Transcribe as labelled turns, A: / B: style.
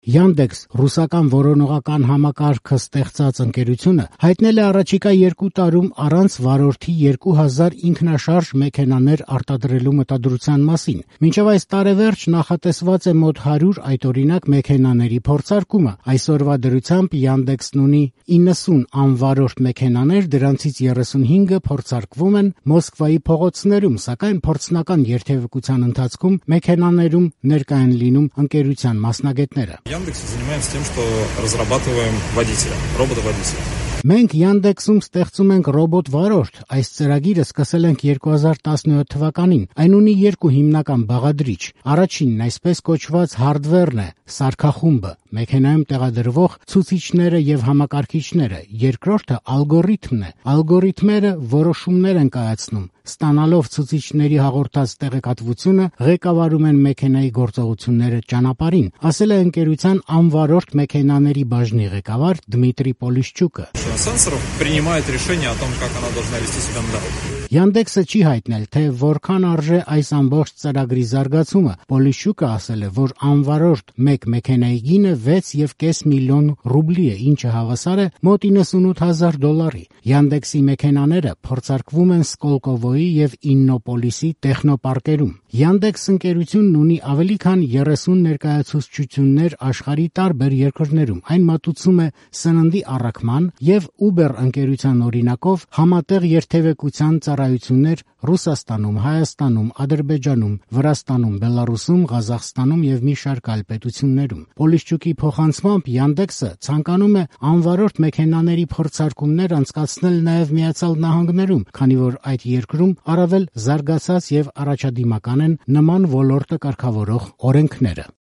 A: Yandex ռուսական որոնողական համակարգը ստեղծած ընկերությունը հայտնել է առաջիկա 2 տարում առանց վարորդի 2000 ինքնաշարժ մեքենաներ արտադրելու մտադրության մասին։ Մինչև այս տարեվերջ նախատեսված է մոտ 100 այդօրինակ մեքենաների փորձարկումը։ Այսօրվա դրությամբ Yandex-ն ունի 90 անվարորդ մեքենաներ, դրանցից 35-ը փորձարկվում են Մոսկվայի փողոցներում, сакայն փորձնական երթևեկության ընթացքում մեքենաներում ներկա են լինում ընկերության մասնագետները։
B: Яндекс занимаемся тем, что разрабатываем водителя, робота-водителя.
A: Մենք Yandex-ում ստեղծում ենք ռոբոտ-վարորդ։ Այս ծրագիրը սկսել ենք 2017 թվականին։ Այն ունի 2 հիմնական բաղադրիչ։ Առաջինն այսպես կոչված hardware-ն է, սարքախումբը, մեքենայում տեղադրվող ցուցիչները եւ համակարգիչները։ Երկրորդը ալգորիթմն է։ Ալգորիթմերը որոշումներ են կայացնում, ստանալով ցուցիչների հաղորդած տեղեկատվությունը, ղեկավարում են մեքենայի գործողությունները ճանապարհին, ասել է ընկերության անվարորդ մեքենաների բաժնի ղեկավար Դմիտրի Պոլիշչուկը։
B: Сенсор принимает решение о том, как она должна вести себя на дороге.
A: Yandex-ը չի հայտնել, թե որքան արժե այս ամբողջ ծրագրի զարգացումը։ Պոլիշչուկը ասել է, որ անվարորդ մեկ մեքենայի գինը 6.5 միլիոն ռուբլի է, ինչը հավասար է մոտ $98,000։ Yandex-ի մեքենաները փորձարկվում են Սկոլկովոյի եւ Իննոպոլիսի տեխնոպարկերում։ Yandex ընկերությունն ունի ավելի քան 30 ներկայացուցչություններ աշխարհի տարբեր երկրներում։ Այն մատուցում է սննդի առաքման եւ Uber ընկերության օրինակով համատեղ երթևեկության ծառայություններ Ռուսաստանում, Հայաստանում, Ադրբեջանում, Վրաստանում, Բելարուսում, Ղազախստանում եւ մի շարք այլ պետություններում։ Պոլիշչուկի փոխանցմամբ Yandex-ը ցանկանում է անվարորդ մեքենաների փորձարկումներ անցկացնել նաեւ Միացյալ Նահանգներում, քանի որ այդ երկրում առավել զարգացած եւ առաջադիմական են նման ոլորտը կարգավորող օրենքները։